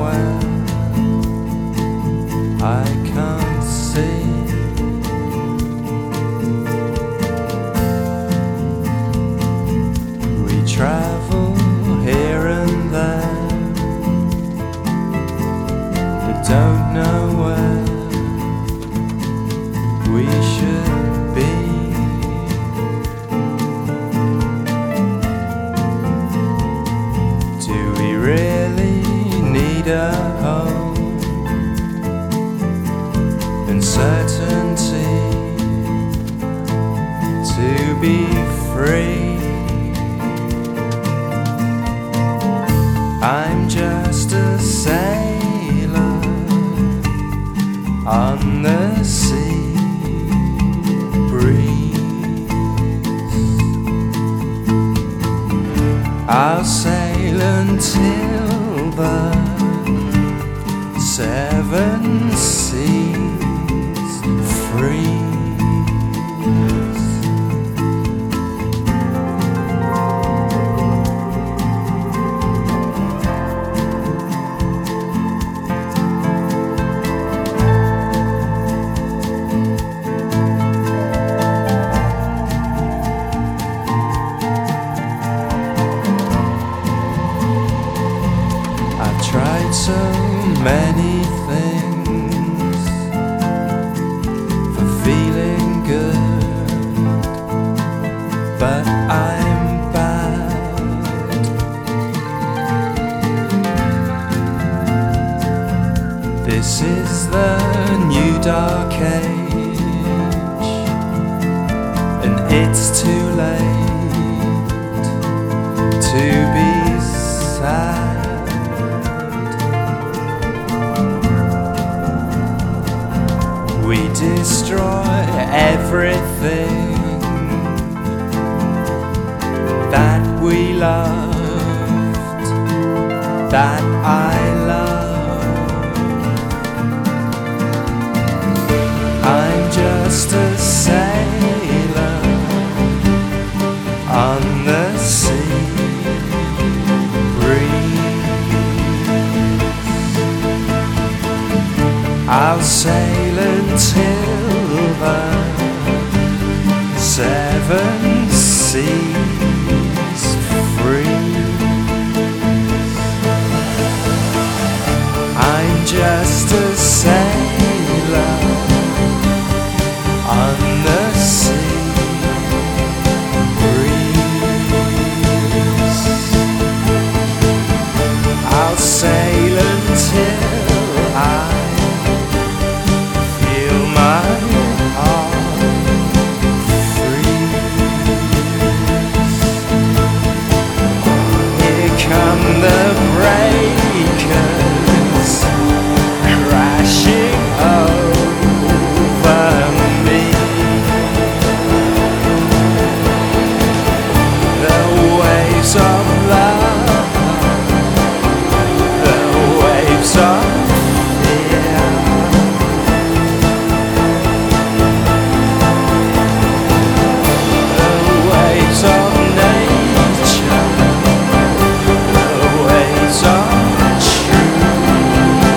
where I can't see. We travel here and there, but don't know where we should be. Do we really need a home and certainty to be free? I'm just a sailor on the sea breeze. I'll sail until the seven seas freeze. I've tried so many things for feeling good, but I'm bad. This is the new dark age, and it's too late to be sad. We destroy everything that we loved, that I love. I'm just a sailor on the sea breeze. I'll sail until the seven seas freeze. I'm just a sailor on the sea breeze. I'll sail until I feel my heart freeze. Here come the breakers crashing over me. The waves of love, the waves of fear. The waves of nature, the waves of truth.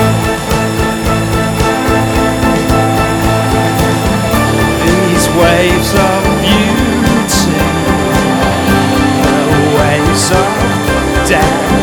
These waves of beauty, the waves of death.